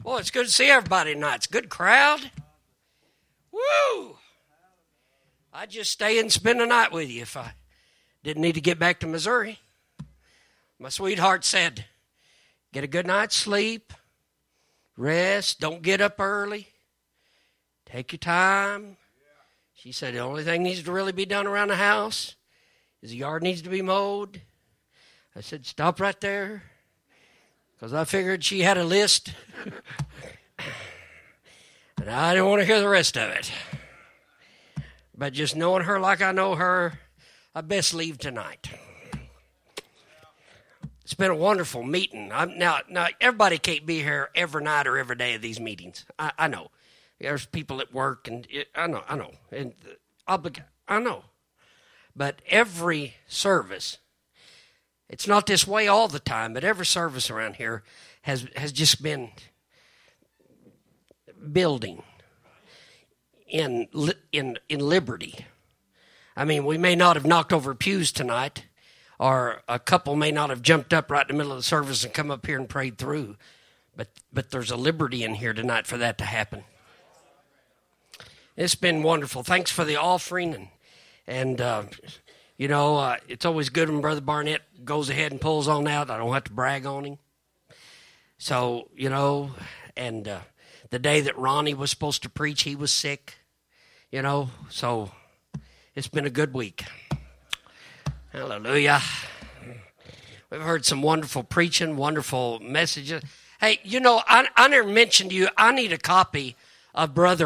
Boy, it's good to see everybody tonight. It's a good crowd. Woo! I'd just stay and spend the night with you if I didn't need to get back to Missouri. My sweetheart said, get a good night's sleep, rest, don't get up early, take your time. She said the only thing needs to really be done around the house is the yard needs to be mowed. I said, stop right there, because I figured she had a list, and I didn't want to hear the rest of it. But just knowing her like I know her, I best leave tonight. It's been a wonderful meeting. Now, everybody can't be here every night or every day of these meetings. I know. There's people at work, and I know. And I know. But every service, it's not this way all the time, but every service around here has just been building in liberty. I mean, we may not have knocked over pews tonight, or a couple may not have jumped up right in the middle of the service and come up here and prayed through, but there's a liberty in here tonight for that to happen. It's been wonderful. Thanks for the offering, and it's always good when Brother Barnett goes ahead and pulls on out. I don't have to brag on him. So, and the day that Ronnie was supposed to preach, he was sick, so it's been a good week. Hallelujah. We've heard some wonderful preaching, wonderful messages. Hey, I never mentioned to you, I need a copy of Brother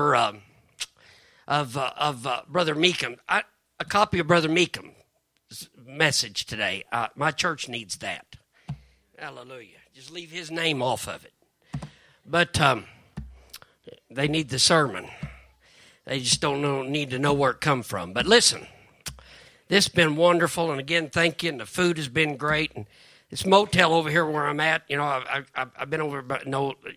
Meekum. A copy of Brother Meekum's message today. My church needs that. Hallelujah. Just leave his name off of it. But they need the sermon. They just need to know where it come from. But listen, this has been wonderful, and again, thank you. And the food has been great. And this motel over here where I'm at, I've been over, but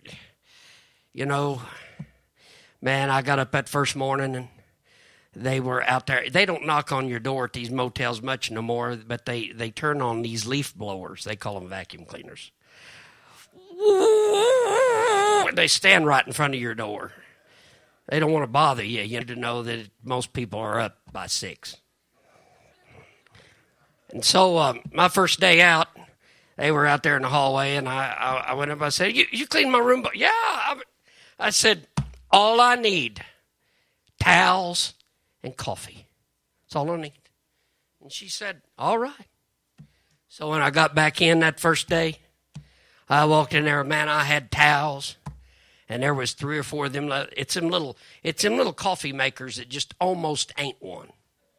man, I got up that first morning and they were out there. They don't knock on your door at these motels much no more, but they turn on these leaf blowers. They call them vacuum cleaners. They stand right in front of your door. They don't want to bother you. You need to know that most people are up by 6. And so my first day out, they were out there in the hallway, and I went up. I said, you cleaned my room? Yeah. I said, all I need, towels and coffee. That's all I need. And she said, all right. So when I got back in that first day, I walked in there, man, I had towels, and there was 3 or 4 of them. It's them little coffee makers that just almost ain't one.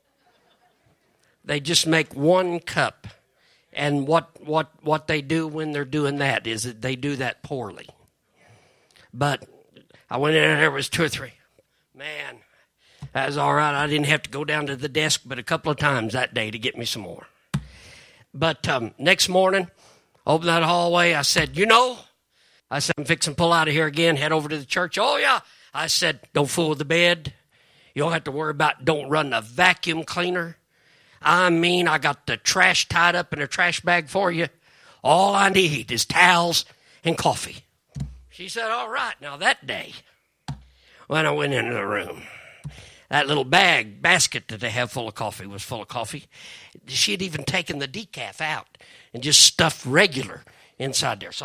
They just make 1 cup, and what they do when they're doing that is that they do that poorly. But I went in there was 2 or 3. Man, that was all right. I didn't have to go down to the desk but a couple of times that day to get me some more. But next morning, opened that hallway. I said, I'm fixing to pull out of here again, head over to the church. Oh, yeah. I said, don't fool with the bed. You don't have to worry about don't run the vacuum cleaner. I got the trash tied up in a trash bag for you. All I need is towels and coffee. She said, all right. Now, that day, when I went into the room, that little basket that they have full of coffee was full of coffee. She had even taken the decaf out and just stuffed regular inside there. So,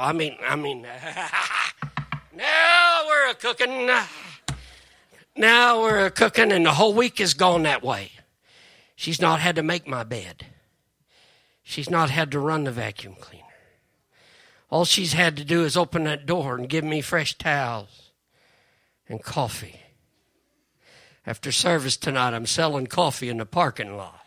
now we're a-cooking. Now we're a-cooking, and the whole week has gone that way. She's not had to make my bed. She's not had to run the vacuum cleaner. All she's had to do is open that door and give me fresh towels and coffee. After service tonight, I'm selling coffee in the parking lot.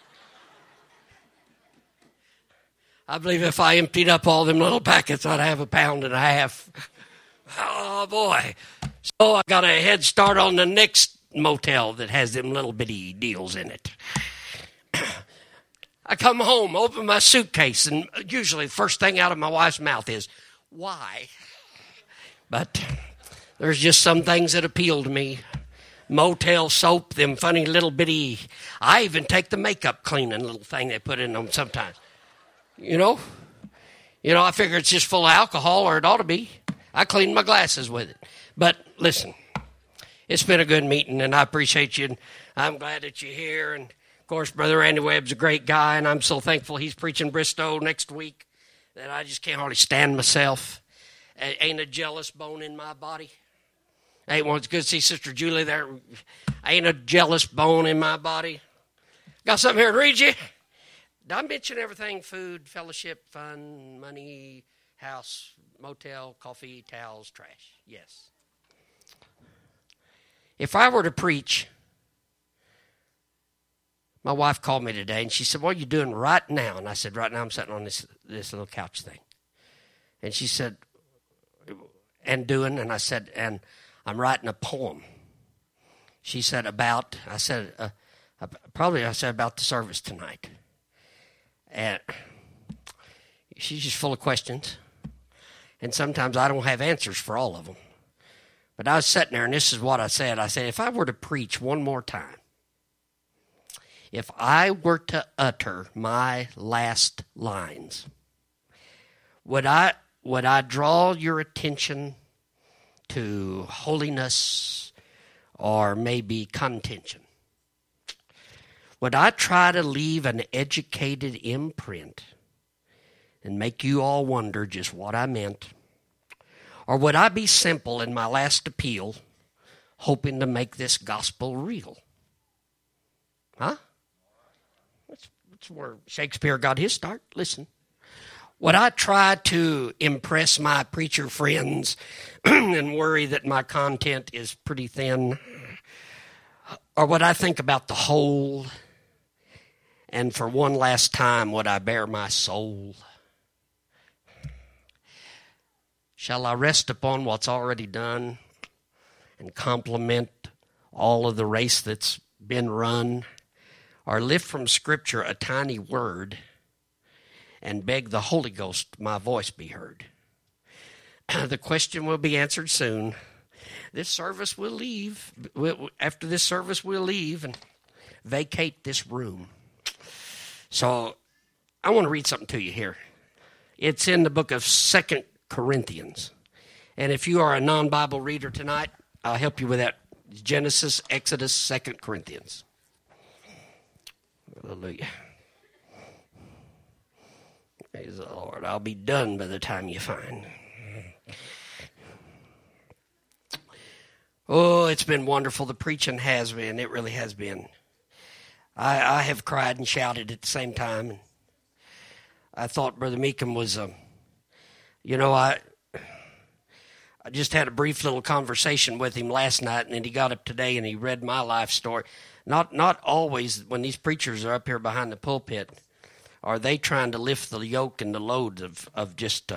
I believe if I emptied up all them little packets, I'd have 1.5 pounds. Oh, boy. So I got a head start on the next motel that has them little bitty deals in it. I come home, open my suitcase, and usually the first thing out of my wife's mouth is, why? But there's just some things that appeal to me. Motel soap, them funny little bitty, I even take the makeup cleaning little thing they put in them sometimes. I figure it's just full of alcohol, or it ought to be. I cleaned my glasses with it. But listen, it's been a good meeting, and I appreciate you. And I'm glad that you're here. And, of course, Brother Randy Webb's a great guy, and I'm so thankful he's preaching Bristow next week that I just can't hardly stand myself. Ain't a jealous bone in my body. Ain't one. It's good to see Sister Julie there. Ain't a jealous bone in my body. Got something here to read you. Did I mention everything? Food, fellowship, fun, money, house, motel, coffee, towels, trash. Yes. If I were to preach, my wife called me today and she said, "What are you doing right now?" And I said, "Right now I'm sitting on this little couch thing." And she said, "And doing?" And I said, "And I'm writing a poem." She said, "About?" I said, I said about the service tonight. And she's just full of questions. And sometimes I don't have answers for all of them. But I was sitting there, and this is what I said. I said, if I were to preach one more time, if I were to utter my last lines, would I draw your attention to holiness or maybe contention? Would I try to leave an educated imprint and make you all wonder just what I meant? Or would I be simple in my last appeal, hoping to make this gospel real? Huh? That's where Shakespeare got his start. Listen. Would I try to impress my preacher friends and worry that my content is pretty thin? Or would I think about the whole? And for one last time, would I bare my soul? Shall I rest upon what's already done and compliment all of the race that's been run? Or lift from Scripture a tiny word and beg the Holy Ghost my voice be heard? The question will be answered soon. This service will leave. After this service, we'll leave and vacate this room. So I want to read something to you here. It's in the book of 2 Corinthians. And if you are a non-Bible reader tonight, I'll help you with that. Genesis, Exodus, 2 Corinthians. Hallelujah. Praise the Lord. I'll be done by the time you find. Oh, it's been wonderful. The preaching has been. It really has been. I have cried and shouted at the same time. I thought Brother Meekum was, I just had a brief little conversation with him last night, and then he got up today and he read my life story. Not always when these preachers are up here behind the pulpit are they trying to lift the yoke and the loads of just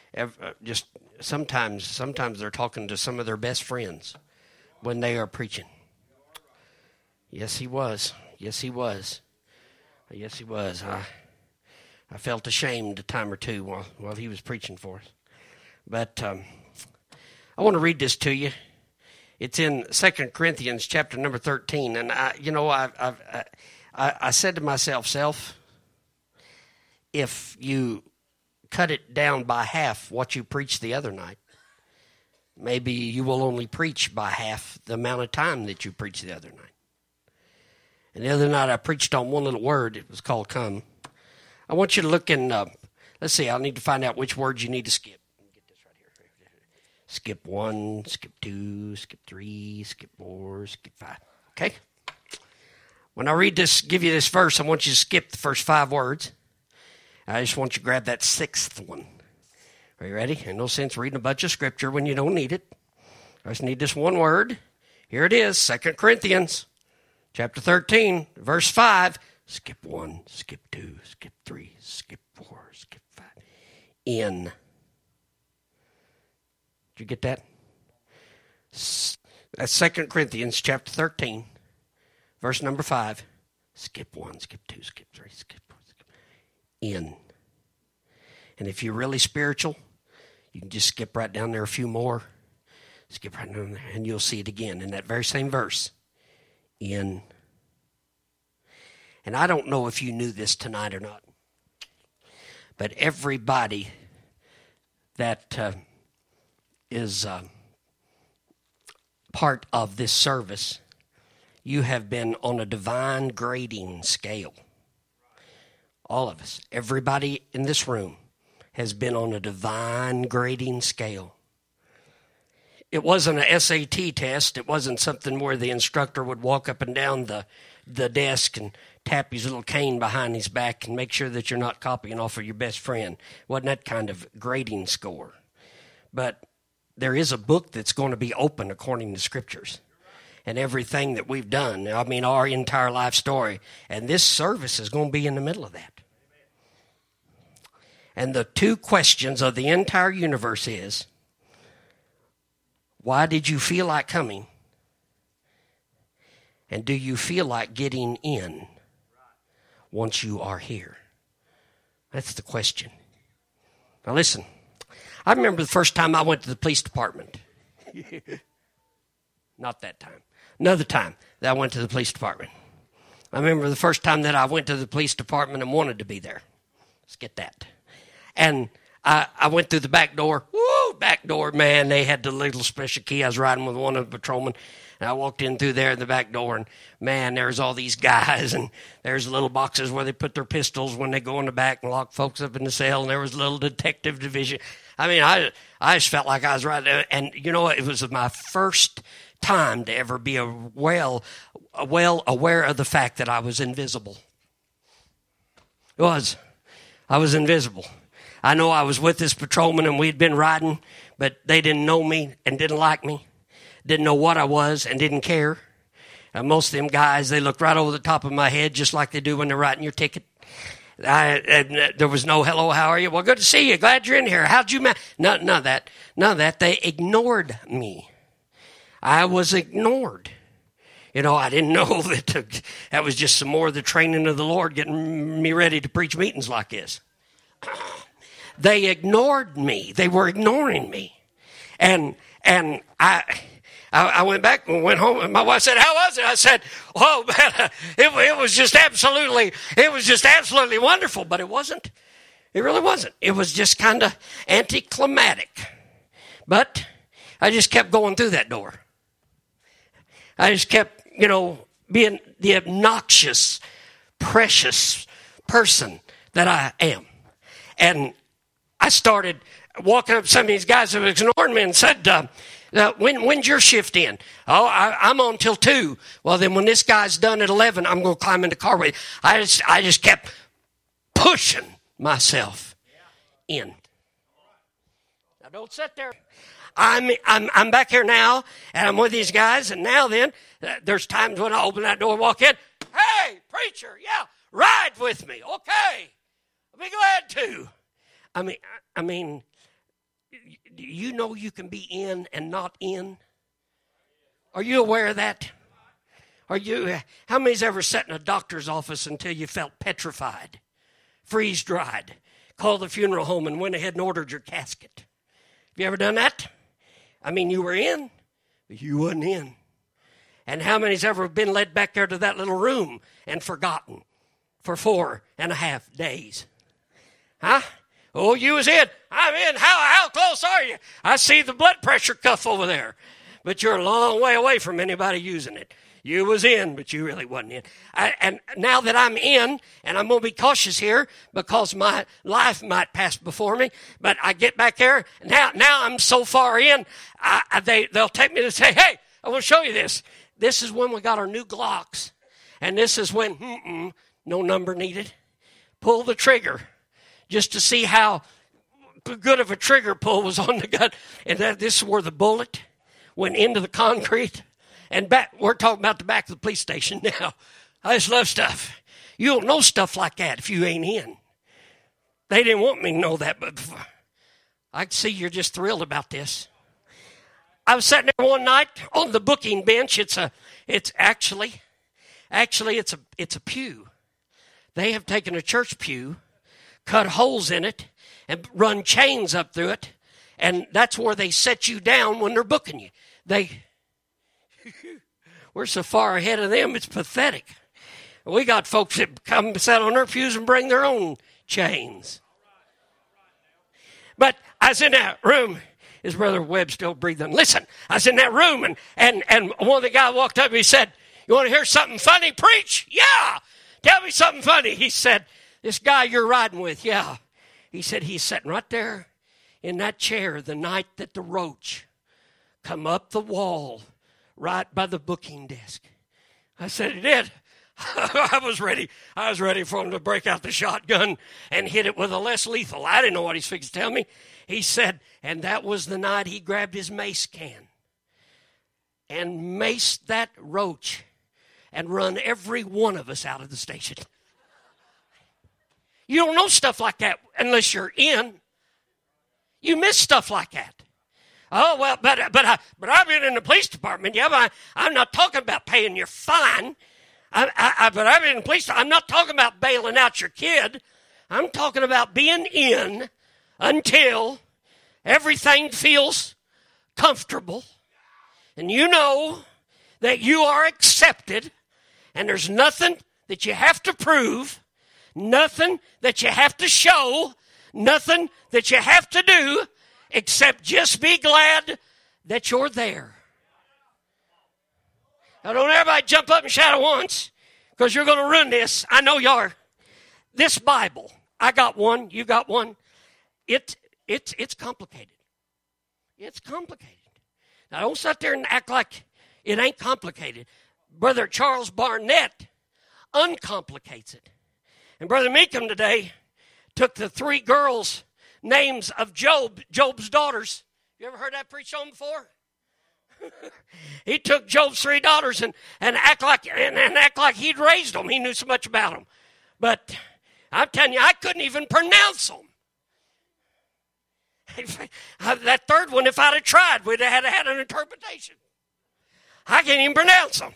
sometimes they're talking to some of their best friends when they are preaching. Yes, he was. Yes, he was. Yes, he was. I felt ashamed a time or two while he was preaching for us. But I want to read this to you. It's in 2 Corinthians chapter number 13. And, I said to myself, if you cut it down by half what you preached the other night, maybe you will only preach by half the amount of time that you preached the other night. And the other night I preached on one little word. It was called come. I want you to look in, let's see, I'll need to find out which words you need to skip. Get this right here. Skip 1, skip 2, skip 3, skip 4, skip 5. Okay? When I read this, give you this verse, I want you to skip the first 5 words. I just want you to grab that 6th one. Are you ready? Ain't no sense reading a bunch of scripture when you don't need it. I just need this one word. Here it is, 2 Corinthians chapter 13, verse 5. Skip 1, skip 2, skip 3, skip 4, skip 5. In. Did you get that? That's 2 Corinthians chapter 13, verse number 5. Skip 1, skip 2, skip 3, skip 4, skip. In. And if you're really spiritual, you can just skip right down there a few more. Skip right down there, and you'll see it again in that very same verse. In. And I don't know if you knew this tonight or not, but everybody that is part of this service, you have been on a divine grading scale. All of us, everybody in this room has been on a divine grading scale. It wasn't an SAT test. It wasn't something where the instructor would walk up and down the desk and tap his little cane behind his back and make sure that you're not copying off of your best friend. It wasn't that kind of grading score. But there is a book that's going to be open according to Scriptures. And everything that we've done, I mean, our entire life story. And this service is going to be in the middle of that. And the two questions of the entire universe is, why did you feel like coming? And do you feel like getting in once you are here? That's the question. Now listen, I remember the first time I went to the police department. Not that time. Another time that I went to the police department. I remember the first time that I went to the police department and wanted to be there. Let's get that. And I went through the back door. Woo, back door, man. They had the little special key. I was riding with one of the patrolmen. And I walked in through there in the back door. And, man, there's all these guys. And there's little boxes where they put their pistols when they go in the back and lock folks up in the cell. And there was a little detective division. I mean, I just felt like I was right there. And, you know, it was my first time to ever be well aware of the fact that I was invisible. It was. I was invisible. I know I was with this patrolman and we'd been riding, but they didn't know me and didn't like me, didn't know what I was and didn't care. Most of them guys, they looked right over the top of my head just like they do when they're writing your ticket. There was no hello, how are you? Well, good to see you. Glad you're in here. How'd you none of that. None of that. They ignored me. I was ignored. You know, I didn't know that was just some more of the training of the Lord getting me ready to preach meetings like this. They ignored me. They were ignoring me. And I went back and went home, and my wife said, how was it? I said, oh, man, it was just absolutely wonderful. But it wasn't. It really wasn't. It was just kind of anticlimactic. But I just kept going through that door. I just kept, being the obnoxious, precious person that I am. And I started walking up to some of these guys that were ignoring me and said, when's your shift in? Oh, I'm on till 2. Well, then when this guy's done at 11, I'm going to climb in the car with you. I just kept pushing myself in. Now, don't sit there. I'm back here now, and I'm with these guys, and now then, there's times when I open that door and walk in. Hey, preacher, yeah, ride with me. Okay, I'll be glad to. I mean, you know you can be in and not in? Are you aware of that? How many's ever sat in a doctor's office until you felt petrified, freeze-dried, called the funeral home and went ahead and ordered your casket? Have you ever done that? I mean, you were in, but you wasn't in. And how many's ever been led back there to that little room and forgotten for 4.5 days? Huh? Oh, you was in. I'm in. How close are you? I see the blood pressure cuff over there. But you're a long way away from anybody using it. You was in, but you really wasn't in. And now that I'm in, and I'm going to be cautious here because my life might pass before me, but I get back there, now I'm so far in, they'll take me to say, hey, I want to show you this. This is when we got our new Glocks. And this is when, no number needed. Pull the trigger just to see how good of a trigger pull was on the gun. And this is where the bullet went into the concrete. And we're talking about the back of the police station now. I just love stuff. You don't know stuff like that if you ain't in. They didn't want me to know that, but I can see you're just thrilled about this. I was sitting there one night on the booking bench. It's actually a pew. They have taken a church pew, cut holes in it, and run chains up through it, and that's where they set you down when they're booking you. We're so far ahead of them, it's pathetic. We got folks that come sit on their pews and bring their own chains. But I was in that room, Is Brother Webb still breathing? Listen, I was in that room, and one of the guys walked up and he said, you want to hear something funny? Preach? Yeah. Tell me something funny. He said, this guy you're riding with, yeah. He said, he's sitting right there in that chair the night that the roach come up the wall right by the booking desk. I said, he did. I was ready for him to break out the shotgun and hit it with a less lethal. I didn't know what he's fixing to tell me. He said, and that was the night he grabbed his mace can and maced that roach and run every one of us out of the station. You don't know stuff like that unless you're in. You miss stuff like that. Oh, well, but I've been in the police department. Yeah, but I'm not talking about paying your fine. But I've been in the police. I'm not talking about bailing out your kid. I'm talking about being in until everything feels comfortable. And you know that you are accepted. And there's nothing that you have to prove. Nothing that you have to show. Nothing that you have to do. Except just be glad that you're there. Now, don't everybody jump up and shout at once, because you're going to ruin this. I know you are. This Bible, I got one, you got one. It's complicated. It's complicated. Now, don't sit there and act like it ain't complicated. Brother Charles Barnett uncomplicates it. And Brother Meekum today took the 3 girls' names of Job's daughters. You ever heard that preached on before? He took Job's 3 daughters and act like he'd raised them. He knew so much about them. But I'm telling you, I couldn't even pronounce them. That third one, if I'd have tried, we'd have had an interpretation. I can't even pronounce them.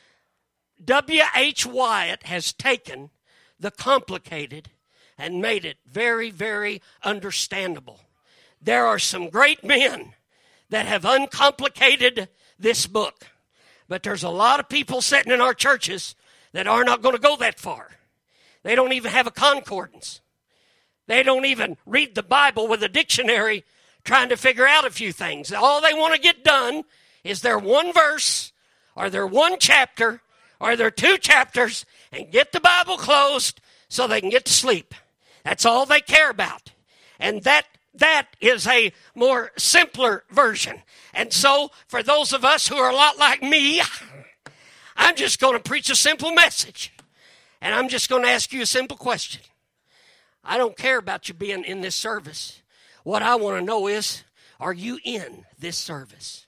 W.H. Wyatt has taken the complicated and made it very, very understandable. There are some great men that have uncomplicated this book. But there's a lot of people sitting in our churches that are not going to go that far. They don't even have a concordance. They don't even read the Bible with a dictionary trying to figure out a few things. All they want to get done is their one verse or their one chapter or their 2 chapters and get the Bible closed so they can get to sleep. That's all they care about. And that is a more simpler version. And so, for those of us who are a lot like me, I'm just going to preach a simple message. And I'm just going to ask you a simple question. I don't care about you being in this service. What I want to know is, are you in this service?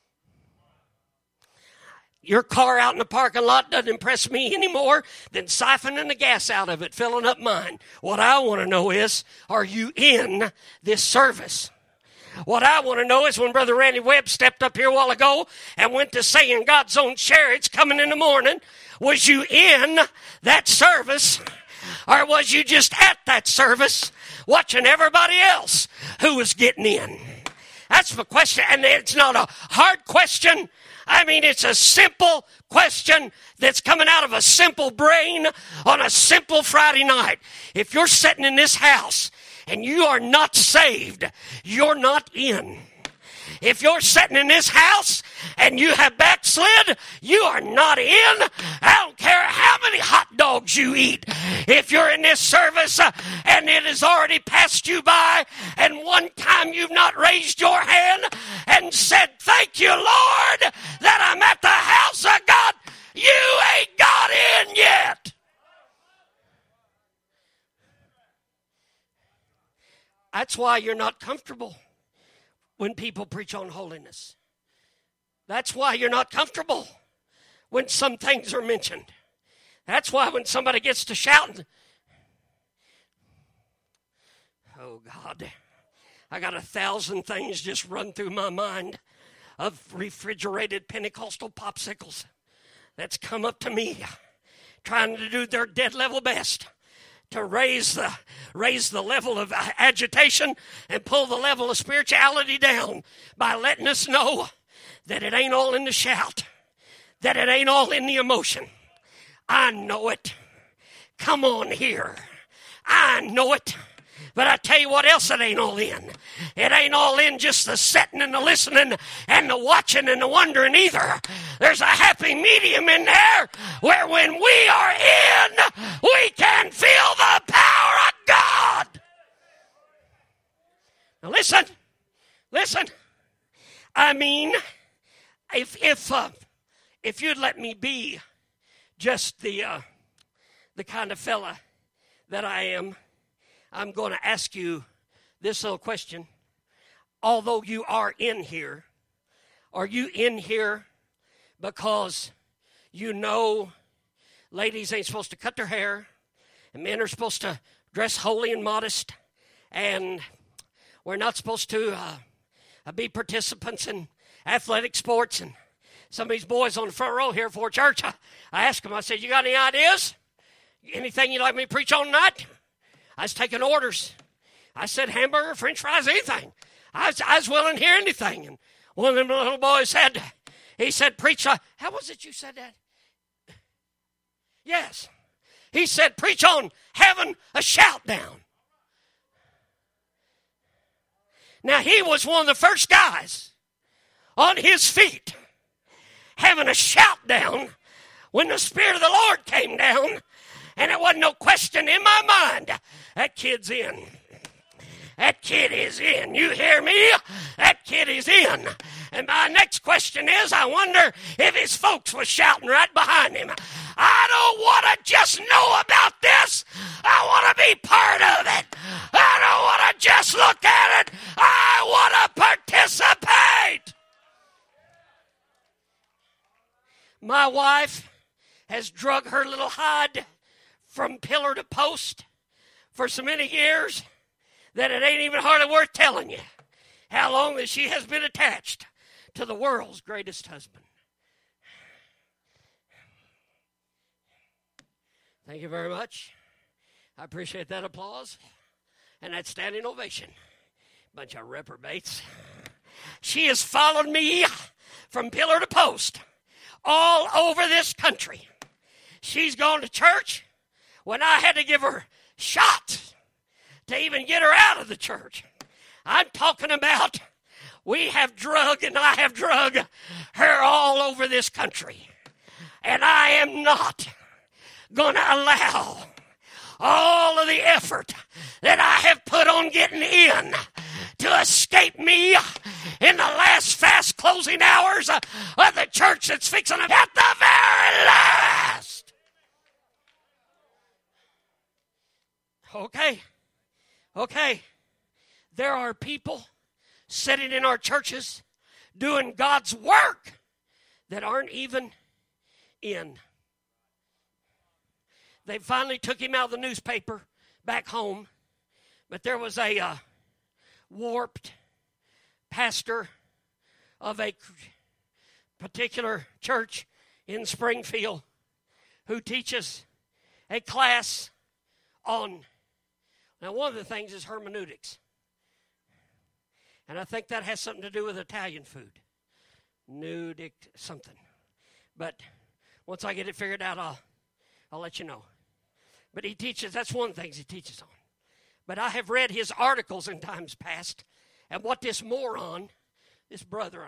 Your car out in the parking lot doesn't impress me any more than siphoning the gas out of it, filling up mine. What I want to know is, are you in this service? What I want to know is when Brother Randy Webb stepped up here a while ago and went to singing God's Own Chariots Coming in the Morning, was you in that service? Or was you just at that service watching everybody else who was getting in? That's the question, and it's not a hard question. I mean, it's a simple question that's coming out of a simple brain on a simple Friday night. If you're sitting in this house and you are not saved, you're not in. If you're sitting in this house and you have backslid, you are not in. I don't care how many hot dogs you eat. If you're in this service and it has already passed you by and one time you've not raised your hand and said, thank you, Lord, that I'm at the house of God, you ain't got in yet. That's why you're not comfortable when people preach on holiness. That's why you're not comfortable when some things are mentioned. That's why when somebody gets to shouting, oh God, I got 1,000 things just run through my mind of refrigerated Pentecostal popsicles that's come up to me trying to do their dead level best to raise the level of agitation and pull the level of spirituality down by letting us know that it ain't all in the shout, that it ain't all in the emotion. I know it. Come on here. I know it. But I tell you what else it ain't all in. It ain't all in just the sitting and the listening and the watching and the wondering either. There's a happy medium in there where when we are in, we can feel the power of God. Now listen. I mean, if you'd let me be just the kind of fella that I am, I'm going to ask you this little question. Although you are in here, are you in here because you know ladies ain't supposed to cut their hair and men are supposed to dress holy and modest and we're not supposed to be participants in athletic sports? And some of these boys on the front row here for church, I asked them, I said, you got any ideas? Anything you'd like me to preach on tonight? I was taking orders. I said hamburger, french fries, anything. I was willing to hear anything. And one of them little boys said, he said, preach, how was it you said that? Yes. He said, preach on having a shout down. Now, he was one of the first guys on his feet having a shout down when the Spirit of the Lord came down, and there wasn't no question in my mind. That kid's in. That kid is in. You hear me? That kid is in. And my next question is, I wonder if his folks were shouting right behind him. I don't want to just know about this. I want to be part of it. I don't want to just look at it. I want to participate. My wife has drug her little hide from pillar to post for so many years that it ain't even hardly worth telling you how long that she has been attached to the world's greatest husband. Thank you very much. I appreciate that applause and that standing ovation. Bunch of reprobates. She has followed me from pillar to post all over this country. She's gone to church when I had to give her shots to even get her out of the church. I'm talking about we have drug and I have drug her all over this country. And I am not going to allow all of the effort that I have put on getting in to escape me in the last fast closing hours of the church that's fixing them at the very last. Okay. There are people sitting in our churches doing God's work that aren't even in. They finally took him out of the newspaper back home, but there was a warped pastor of a particular church in Springfield who teaches a class on, now one of the things is hermeneutics. And I think that has something to do with Italian food. Nudic something. But once I get it figured out, I'll let you know. But he teaches, that's one of the things he teaches on. But I have read his articles in times past, and what this moron, this brother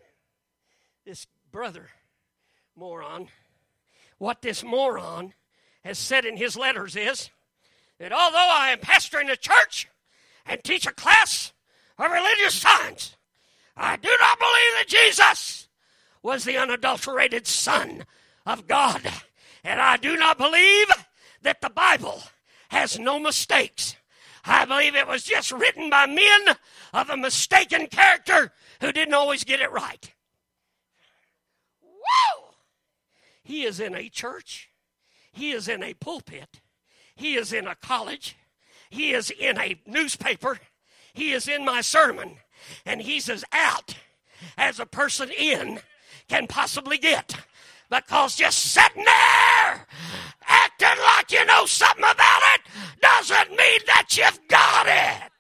moron, what this moron has said in his letters is that although I am pastoring a church and teach a class of religious science, I do not believe that Jesus was the unadulterated Son of God. And I do not believe that the Bible has no mistakes. I believe it was just written by men of a mistaken character who didn't always get it right. Woo! He is in a church. He is in a pulpit. He is in a college. He is in a newspaper. He is in my sermon. And he's as out as a person in can possibly get. Because just sitting there acting like you know something about it doesn't mean that you've got it.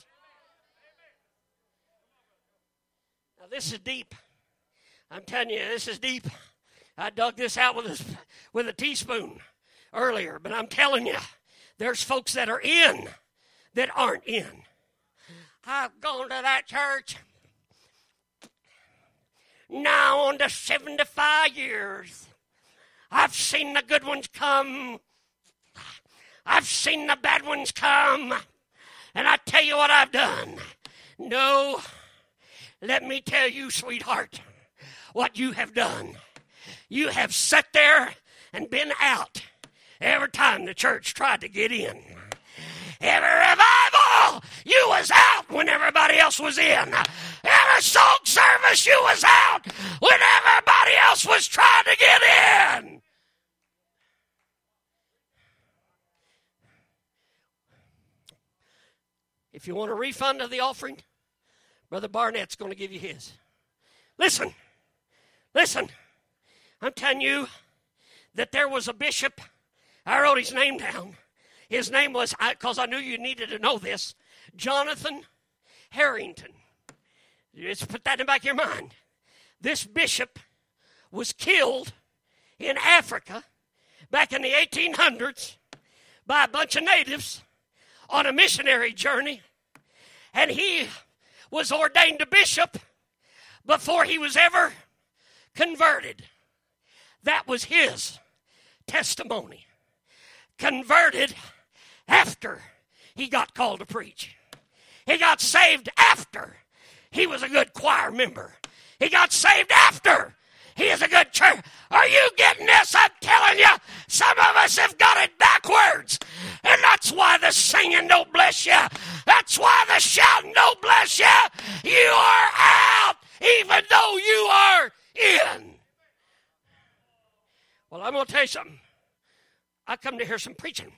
Now this is deep. I'm telling you, this is deep. I dug this out with a teaspoon earlier, but I'm telling you, there's folks that are in that aren't in. I've gone to that church now on to 75 years. I've seen the good ones come. I've seen the bad ones come. And I tell you what I've done. No, let me tell you, sweetheart, what you have done. You have sat there and been out every time the church tried to get in. Every revival, you was out when everybody else was in. Every song service, you was out when everybody else was trying to get in. If you want a refund of the offering, Brother Barnett's going to give you his. Listen. I'm telling you that there was a bishop. I wrote his name down. His name was, because I knew you needed to know this, Jonathan Harrington. Just put that in the back of your mind. This bishop was killed in Africa back in the 1800s by a bunch of natives on a missionary journey, and he was ordained a bishop before he was ever converted. That was his testimony. Converted after he got called to preach. He got saved after he was a good choir member. He got saved after he is a good church. Are you getting this? I'm telling you, some of us have got it backwards. And that's why the singing don't bless you. That's why the shouting don't bless you. You are out even though you are in. Well, I'm going to tell you something. I come to hear some preaching.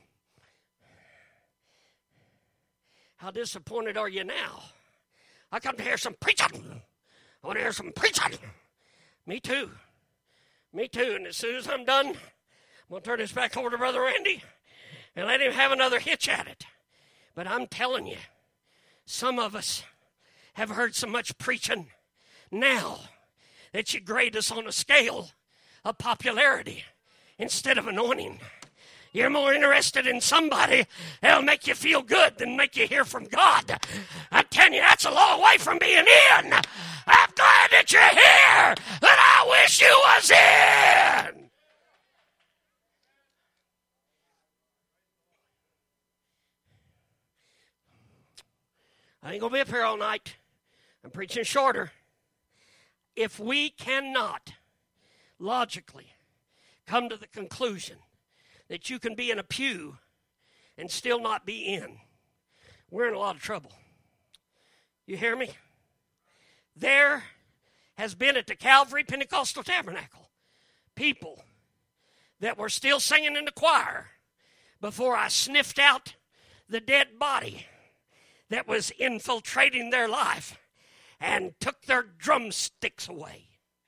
How disappointed are you now? I come to hear some preaching. I want to hear some preaching. Me too. And as soon as I'm done, I'm going to turn this back over to Brother Randy and let him have another hitch at it. But I'm telling you, some of us have heard so much preaching now that you grade us on a scale of popularity instead of anointing. You're more interested in somebody that'll make you feel good than make you hear from God. I'm telling you, that's a long way from being in. I'm glad that you're here, but I wish you was in. I ain't going to be up here all night. I'm preaching shorter. If we cannot logically come to the conclusion that you can be in a pew and still not be in, we're in a lot of trouble. You hear me? There has been at the Calvary Pentecostal Tabernacle people that were still singing in the choir before I sniffed out the dead body that was infiltrating their life and took their drumsticks away.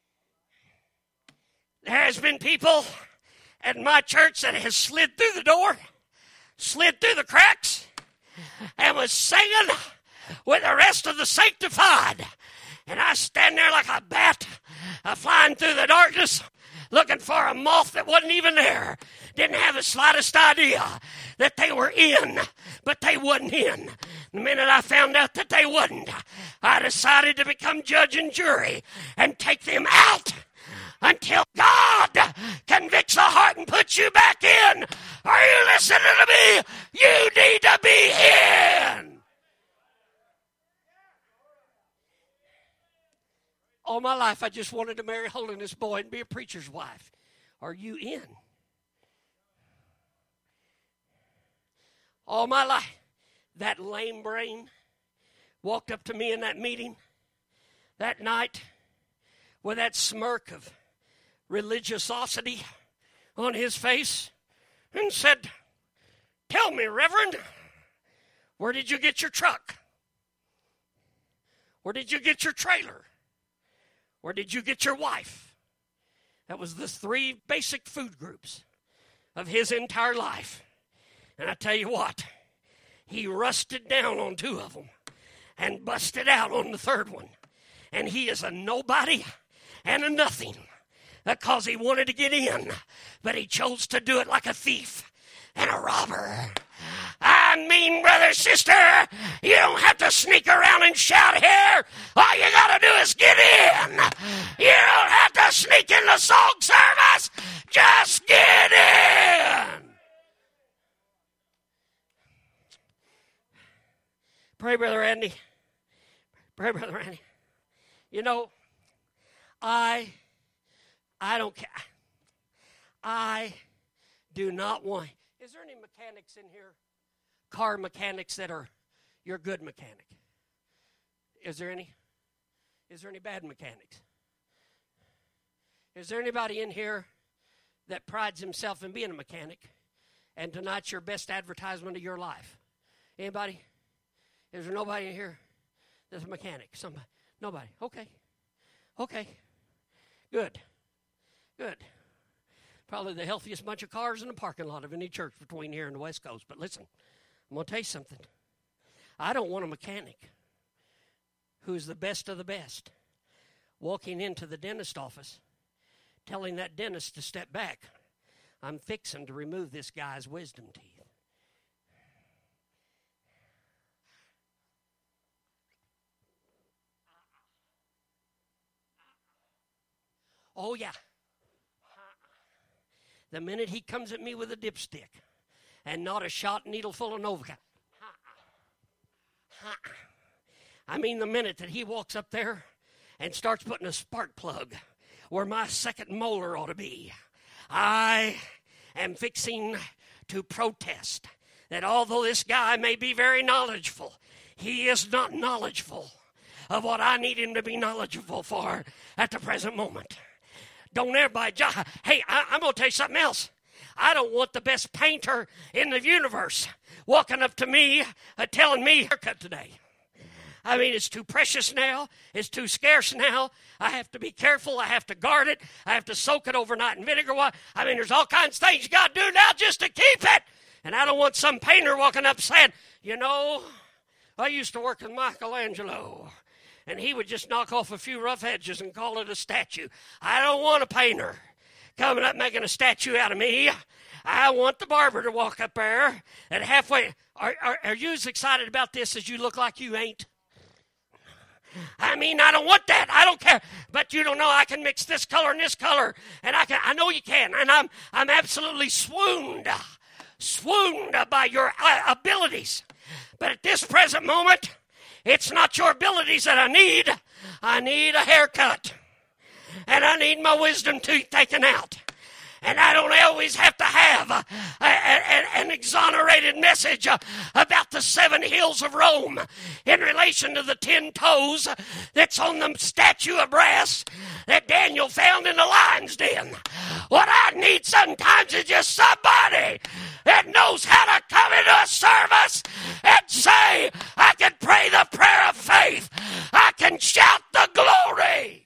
There has been people at my church that has slid through the door, slid through the cracks, and was singing with the rest of the sanctified. And I stand there like a bat, flying through the darkness, looking for a moth that wasn't even there. Didn't have the slightest idea that they were in, but they wasn't in. The minute I found out that they wasn't, I decided to become judge and jury and take them out until God convicts the heart and puts you back in. Are you listening to me? You need to be in. All my life, I just wanted to marry a holiness boy and be a preacher's wife. Are you in? All my life, that lame brain walked up to me in that meeting that night with that smirk of religiosity on his face and said, "Tell me, Reverend, where did you get your truck? Where did you get your trailer? Where did you get your wife?" That was the three basic food groups of his entire life. And I tell you what, he rusted down on two of them and busted out on the third one. And he is a nobody and a nothing because he wanted to get in, but he chose to do it like a thief and a robber. I I mean, brother, sister, you don't have to sneak around and shout here. All you got to do is get in. You don't have to sneak in the song service. Just get in. Pray, Brother Randy. Pray, Brother Randy. You know, I don't care. I do not want. Is there any mechanics in here? Car mechanics that are your good mechanic? Is there any? Is there any bad mechanics? Is there anybody in here that prides himself in being a mechanic and tonight's your best advertisement of your life? Anybody? Is there nobody in here that's a mechanic? Somebody? Nobody. Okay. Okay. Good. Good. Probably the healthiest bunch of cars in the parking lot of any church between here and the West Coast. But listen, I'm going to tell you something. I don't want a mechanic who's the best of the best walking into the dentist office telling that dentist to step back. I'm fixing to remove this guy's wisdom teeth. Oh, yeah. The minute he comes at me with a dipstick and not a shot needle full of Novica. I mean, the minute that he walks up there and starts putting a spark plug where my second molar ought to be, I am fixing to protest that although this guy may be very knowledgeable, he is not knowledgeable of what I need him to be knowledgeable for at the present moment. Don't everybody, hey, I'm going to tell you something else. I don't want the best painter in the universe walking up to me telling me haircut today. I mean, it's too precious now. It's too scarce now. I have to be careful. I have to guard it. I have to soak it overnight in vinegar water. I mean, there's all kinds of things you got to do now just to keep it. And I don't want some painter walking up saying, you know, I used to work with Michelangelo, and he would just knock off a few rough edges and call it a statue. I don't want a painter coming up making a statue out of me. I want the barber to walk up there and halfway. Are you as excited about this as you look like you ain't? I mean, I don't want that. I don't care. But you don't know I can mix this color and this color. And I know you can. And I'm absolutely swooned by your abilities. But at this present moment, it's not your abilities that I need. I need a haircut. And I need my wisdom tooth taken out. And I don't always have to have an exonerated message about the 7 hills of Rome in relation to the 10 toes that's on the statue of brass that Daniel found in the lion's den. What I need sometimes is just somebody that knows how to come into a service and say, I can pray the prayer of faith. I can shout the glory.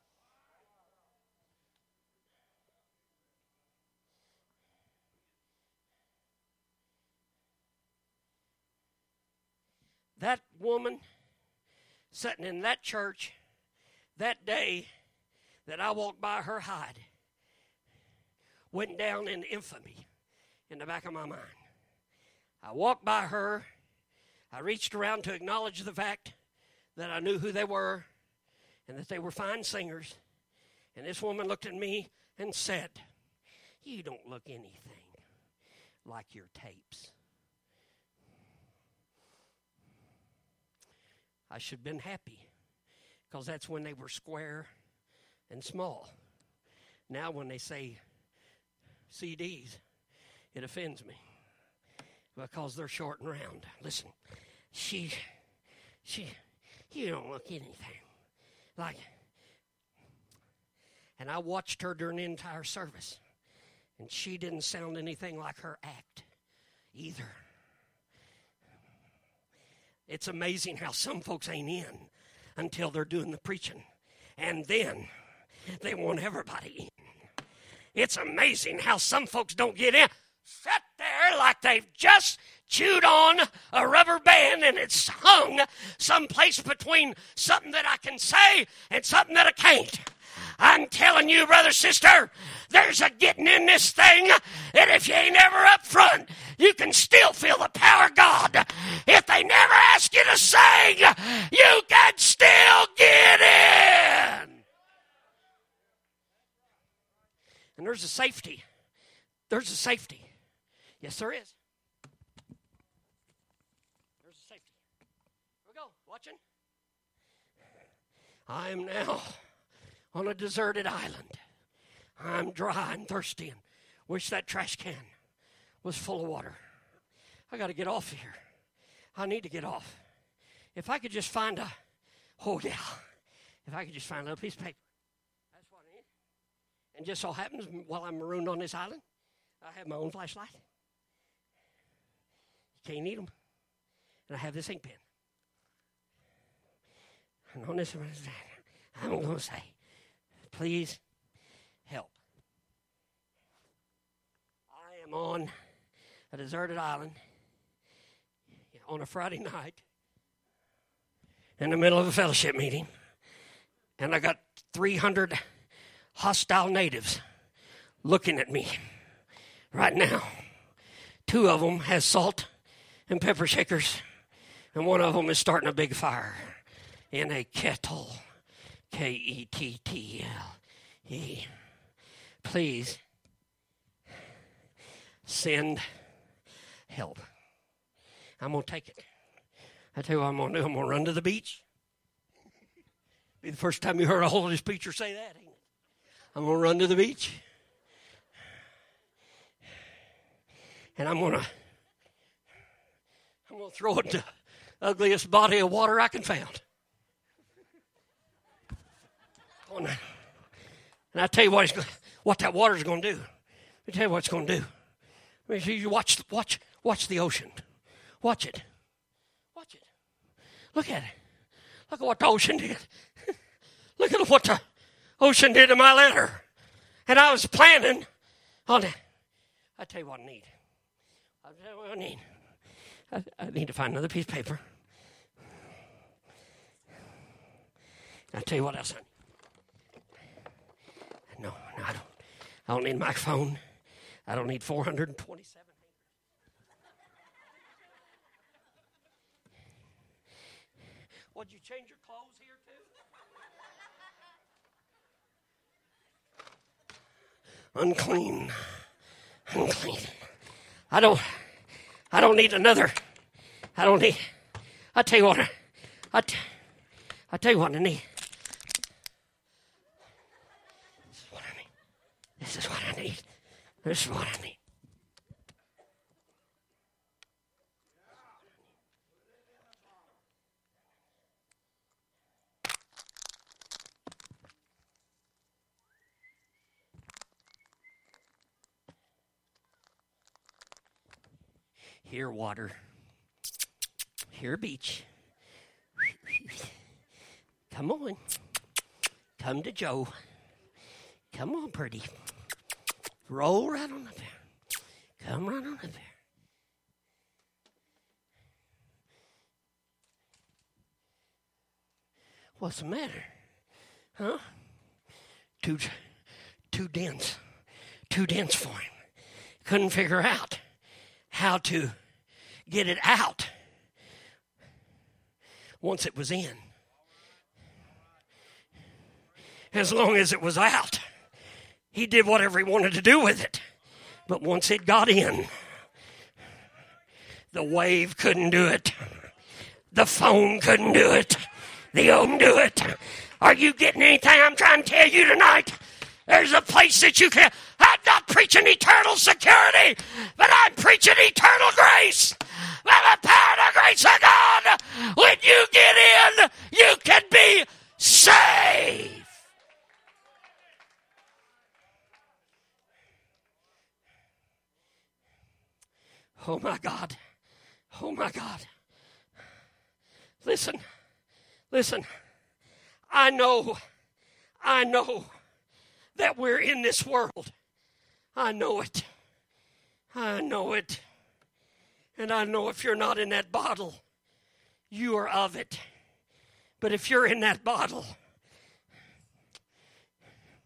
That woman sitting in that church that day that I walked by her hide went down in infamy in the back of my mind. I walked by her. I reached around to acknowledge the fact that I knew who they were and that they were fine singers. And this woman looked at me and said, "You don't look anything like your tapes." I should have been happy because that's when they were square and small. Now when they say CDs, it offends me because they're short and round. Listen, you don't look anything like. And I watched her during the entire service, and she didn't sound anything like her act either. It's amazing how some folks ain't in until they're doing the preaching. And then they want everybody in. It's amazing how some folks don't get in. Sit there like they've just chewed on a rubber band and it's hung someplace between something that I can say and something that I can't. I'm telling you, brother, sister, there's a getting in this thing, and if you ain't ever up front, you can still feel the power of God. If they never ask you to sing, you can still get in. And there's a safety. There's a safety. Yes, there is. There's a safety. Here we go. Watching. I am now on a deserted island. I'm dry and thirsty and wish that trash can was full of water. I got to get off here. I need to get off. If I could just find if I could just find a little piece of paper. That's what I need. And just so happens, while I'm marooned on this island, I have my own flashlight. You can't need them. And I have this ink pen. And on this one, I'm going to say, please help. I am on a deserted island on a Friday night in the middle of a fellowship meeting, and I got 300 hostile natives looking at me right now. 2 of them has salt and pepper shakers, and 1 of them is starting a big fire in a kettle. Kettle. Please send help. I'm going to take it. I tell you what I'm going to do. I'm going to run to the beach. Be the first time you heard a holy preacher say that, ain't it? I'm going to run to the beach. And I'm going to throw it in the ugliest body of water I can find. And I tell you what that water's going to do. Let me tell you what it's going to do. I mean, you watch the ocean. Watch it. Watch it. Look at it. Look at what the ocean did. Look at what the ocean did to my letter. And I was planning on it. I tell you what I need. I need to find another piece of paper. I tell you what else I need. No, I don't. I don't need a microphone. I don't need 427. Would you change your clothes here too? Unclean. I don't need another. I tell you what I tell you what I need. This is what I need. This is what I need. Here, water. Here, beach. Come on. Come to Joe. Come on, pretty. Roll right on up there. Come right on up there. What's the matter? Huh? Too dense. Too dense for him. Couldn't figure out how to get it out once it was in. As long as it was out, he did whatever he wanted to do with it. But once it got in, the wave couldn't do it. The phone couldn't do it. The ocean do it. Are you getting anything I'm trying to tell you tonight? There's a place that you can. I'm not preaching eternal security, but I'm preaching eternal grace. By the power and the grace of God, when you get in, you can be saved. Oh my God. Oh my God. Listen. I know that we're in this world. I know it. And I know if you're not in that bottle, you are of it. But if you're in that bottle,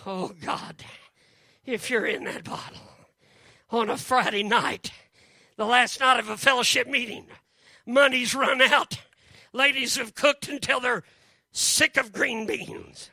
Oh, God, if you're in that bottle on a Friday night, the last night of a fellowship meeting, money's run out, ladies have cooked until they're sick of green beans.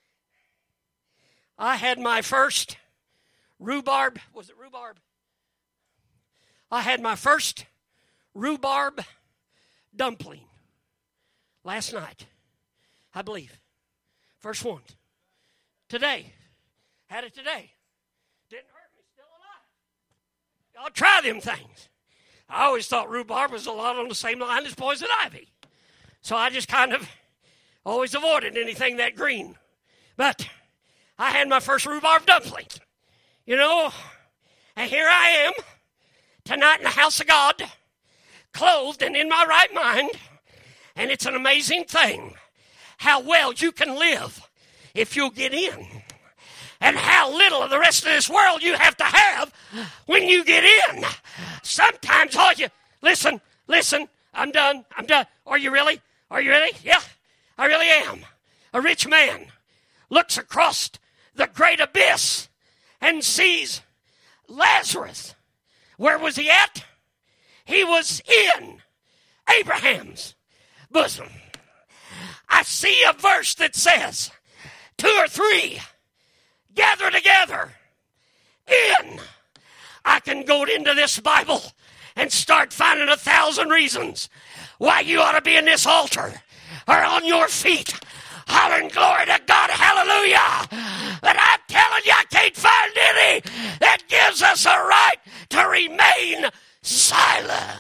I had my first rhubarb. Was it rhubarb? I had my first rhubarb dumpling last night, I believe. First one. Today. Had it today. Didn't hurt me. Still alive. Y'all try them things. I always thought rhubarb was a lot on the same line as poison ivy. So I just kind of always avoided anything that green. But I had my first rhubarb dumpling. You know, and here I am tonight in the house of God, clothed and in my right mind. And it's an amazing thing how well you can live if you'll get in. And how little of the rest of this world you have to have when you get in. Sometimes all you... Listen, I'm done. Are you really? Yeah, I really am. A rich man looks across the great abyss and sees Lazarus. Where was he at? He was in Abraham's bosom. I see a verse that says, 2 or 3 gather together in. I can go into this Bible and start finding 1,000 reasons why you ought to be in this altar or on your feet hollering glory to God, hallelujah. But I'm telling you, I can't find any that gives us a right to remain silent.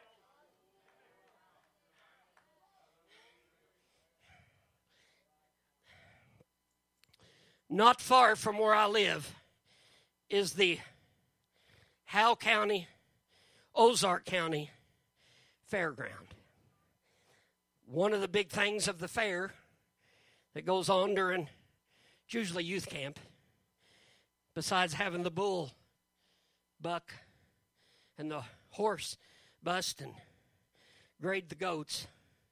Not far from where I live is the Howe County, Ozark County Fairground. One of the big things of the fair that goes on during, it's usually youth camp, besides having the bull buck and the horse bust and grade the goats.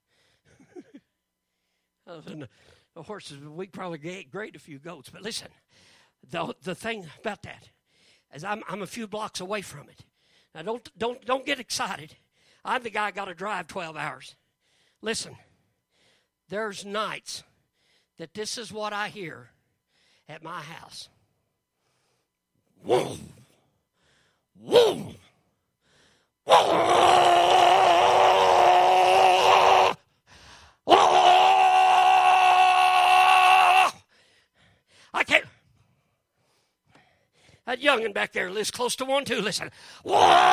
The horses, we probably grade a few goats. But listen, the thing about that is I'm a few blocks away from it. Now don't get excited. I'm the guy got to drive 12 hours. Listen, there's nights that this is what I hear at my house. Whoa, whoa, whoa. I can't. That youngin' back there lives close to one too. Listen, whoa!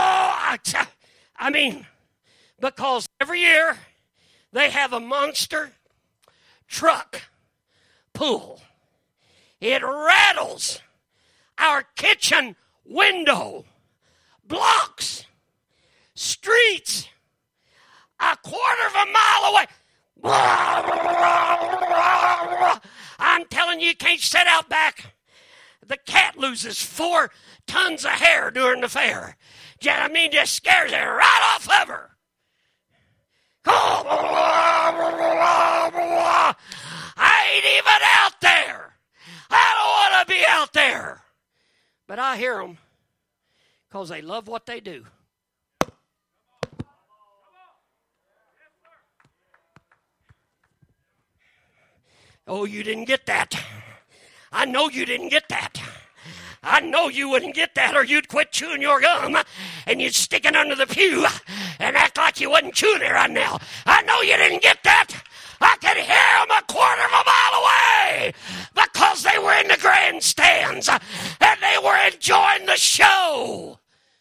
I mean, because every year they have a monster truck pull. It rattles our kitchen window, blocks, streets, a quarter of a mile away. I'm telling you, you can't sit out back. The cat loses 4 tons of hair during the fair. I mean, just scares it right off of her. I ain't even out there. I don't want to be out there. But I hear them because they love what they do. Oh, you didn't get that. I know you didn't get that. I know you wouldn't get that, or you'd quit chewing your gum and you'd stick it under the pew and act like you wasn't chewing it right now. I know you didn't get that. I could hear them a quarter of a mile away because they were in the grandstands and they were enjoying the show.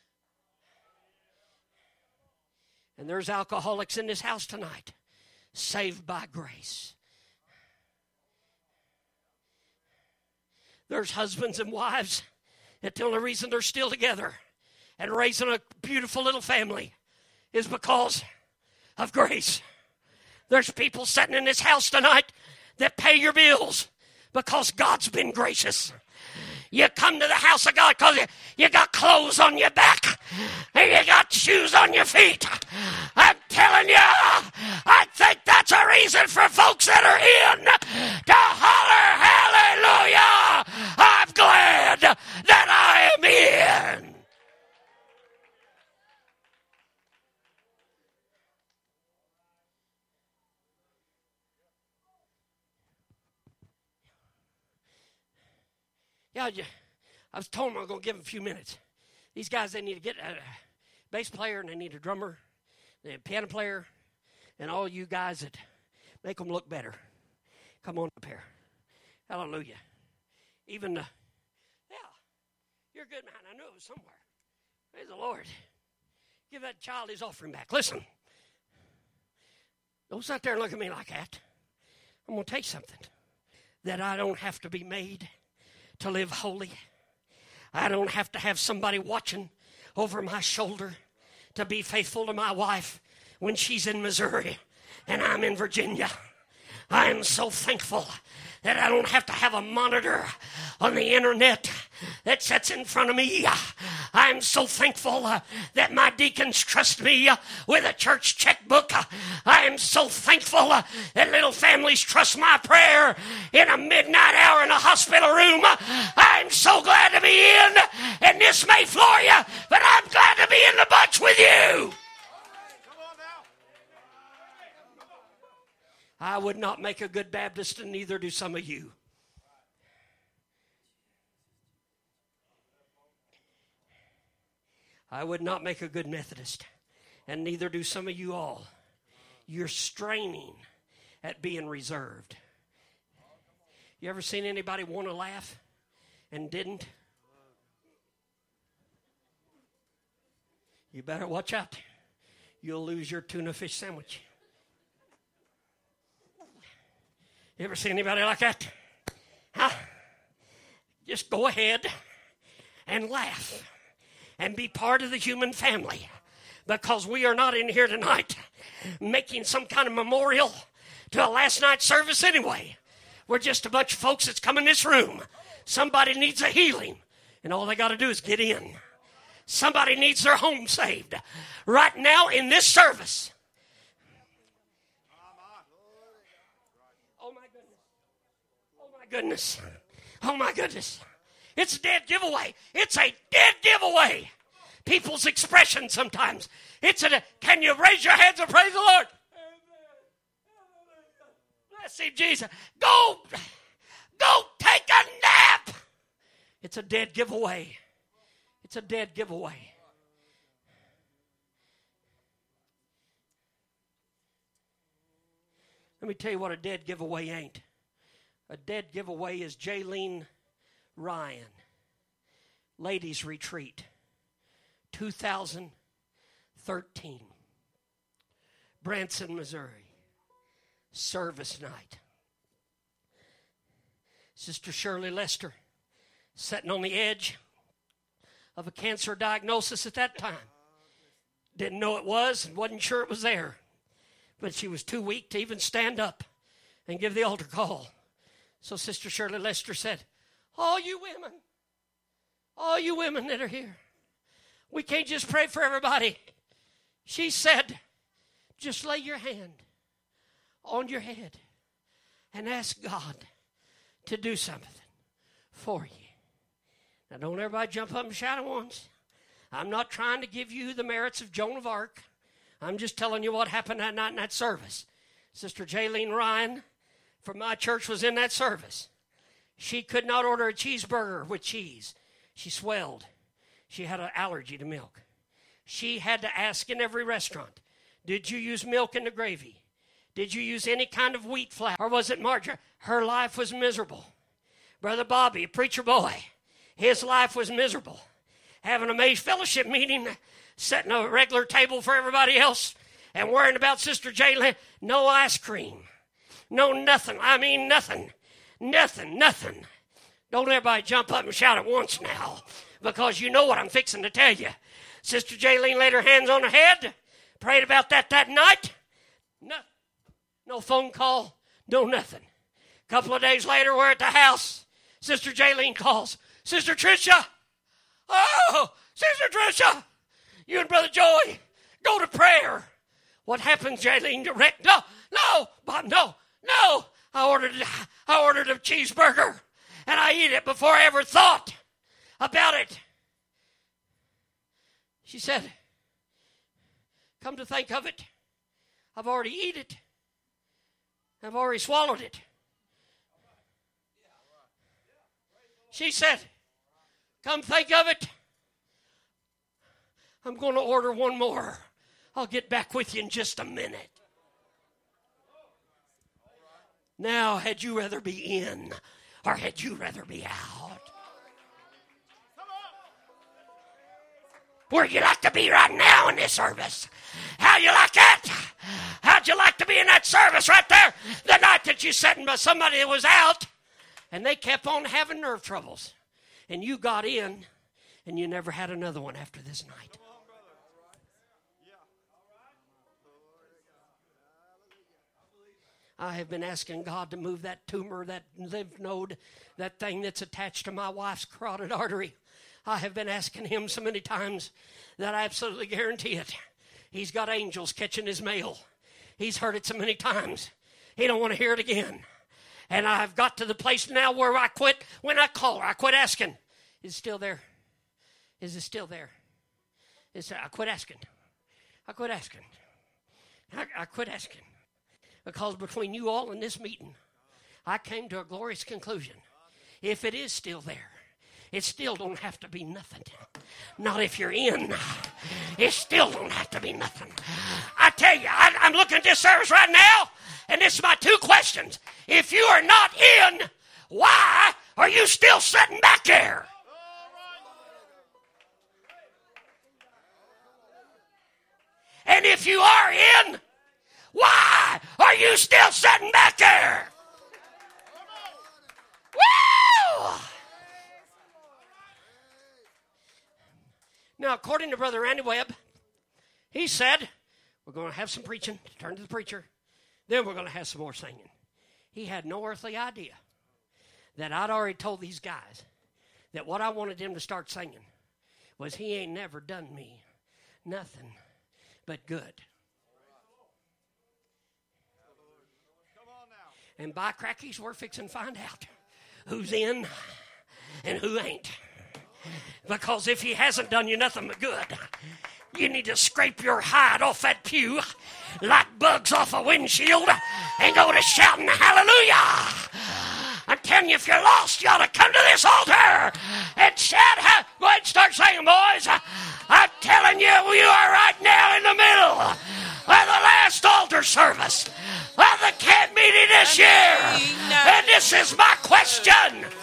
And there's alcoholics in this house tonight, saved by grace. There's husbands and wives that the only reason they're still together and raising a beautiful little family is because of grace. There's people sitting in this house tonight that pay your bills because God's been gracious. You come to the house of God because you got clothes on your back and you got shoes on your feet. I'm telling you, I think that's a reason for folks that are in to holler hallelujah. Yeah, I was told them I was going to give them a few minutes. These guys, they need to get a bass player, and they need a drummer, and a piano player, and all you guys that make them look better. Come on up here. Hallelujah. Even yeah, you're a good man. I knew it was somewhere. Praise the Lord. Give that child his offering back. Listen. Don't sit there and look at me like that. I'm going to tell you something. That I don't have to be made to live holy. I don't have to have somebody watching over my shoulder to be faithful to my wife when she's in Missouri and I'm in Virginia. I am so thankful that I don't have to have a monitor on the internet that sits in front of me. I'm so thankful that my deacons trust me with a church checkbook. I am so thankful that little families trust my prayer in a midnight hour in a hospital room. I'm so glad to be in, and this may floor you, but I'm glad to be in the bunch with you. I would not make a good Baptist, and neither do some of you. I would not make a good Methodist, and neither do some of you all. You're straining at being reserved. You ever seen anybody want to laugh and didn't? You better watch out. You'll lose your tuna fish sandwich. You ever see anybody like that? Huh? Just go ahead and laugh and be part of the human family, because we are not in here tonight making some kind of memorial to a last night service anyway. We're just a bunch of folks that's come in this room. Somebody needs a healing, and all they got to do is get in. Somebody needs their home saved right now in this service. Goodness. Oh my goodness. It's a dead giveaway. It's a dead giveaway. People's expression sometimes. Can you raise your hands and praise the Lord? Bless him, Jesus. Go take a nap. It's a dead giveaway. It's a dead giveaway. Let me tell you what a dead giveaway ain't. A dead giveaway is Jaylene Ryan, Ladies Retreat, 2013, Branson, Missouri, service night. Sister Shirley Lester, sitting on the edge of a cancer diagnosis at that time. Didn't know it was and wasn't sure it was there. But she was too weak to even stand up and give the altar call. So Sister Shirley Lester said, all you women that are here, we can't just pray for everybody. She said, just lay your hand on your head and ask God to do something for you. Now, don't everybody jump up and shout at once. I'm not trying to give you the merits of Joan of Arc. I'm just telling you what happened that night in that service. Sister Jaylene Ryan from my church was in that service. She could not order a cheeseburger with cheese. She swelled. She had an allergy to milk. She had to ask in every restaurant, did you use milk in the gravy? Did you use any kind of wheat flour? Or was it margarine? Her life was miserable. Brother Bobby, a preacher boy, his life was miserable. Having a Maze Fellowship meeting, setting a regular table for everybody else, and worrying about Sister Jaylene. No ice cream. No nothing. I mean nothing. Nothing. Don't everybody jump up and shout at once now, because you know what I'm fixing to tell you. Sister Jaylene laid her hands on her head, prayed about that night. Nothing. No phone call, no nothing. A couple of days later, we're at the house. Sister Jaylene calls, Sister Tricia. Oh, Sister Tricia, you and Brother Joey, go to prayer. What happens, Jaylene? Direct? No, Bob, no. I ordered a cheeseburger, and I eat it before I ever thought about it. She said, come to think of it, I've already eaten it. I've already swallowed it. She said, come think of it, I'm going to order one more. I'll get back with you in just a minute. Now, had you rather be in or had you rather be out? Where'd you like to be right now in this service? How you like it? How'd you like to be in that service right there the night that you sat by somebody that was out and they kept on having nerve troubles and you got in and you never had another one after this night? I have been asking God to move that tumor, that lymph node, that thing that's attached to my wife's carotid artery. I have been asking him so many times that I absolutely guarantee it. He's got angels catching his mail. He's heard it so many times. He don't want to hear it again. And I've got to the place now where I quit. When I call her, I quit asking. Is it still there? Is it still there? I quit asking. I quit asking. I quit asking. Because between you all and this meeting, I came to a glorious conclusion. If it is still there, it still don't have to be nothing. Not if you're in. It still don't have to be nothing. I tell you, I'm looking at this service right now, and this is my two questions. If you are not in, why are you still sitting back there? And if you are in, why are you still sitting back there? Woo! Now, according to Brother Randy Webb, he said, we're going to have some preaching, turn to the preacher, then we're going to have some more singing. He had no earthly idea that I'd already told these guys that what I wanted them to start singing was he ain't never done me nothing but good. And by crackies, we're fixing to find out who's in and who ain't. Because if he hasn't done you nothing but good, you need to scrape your hide off that pew like bugs off a windshield and go to shouting hallelujah. I'm telling you, if you're lost, you ought to come to this altar and shout. Go ahead and start singing, boys. I'm telling you, you are right now in the middle of the last altar service of the camp meeting this year. And this is my question.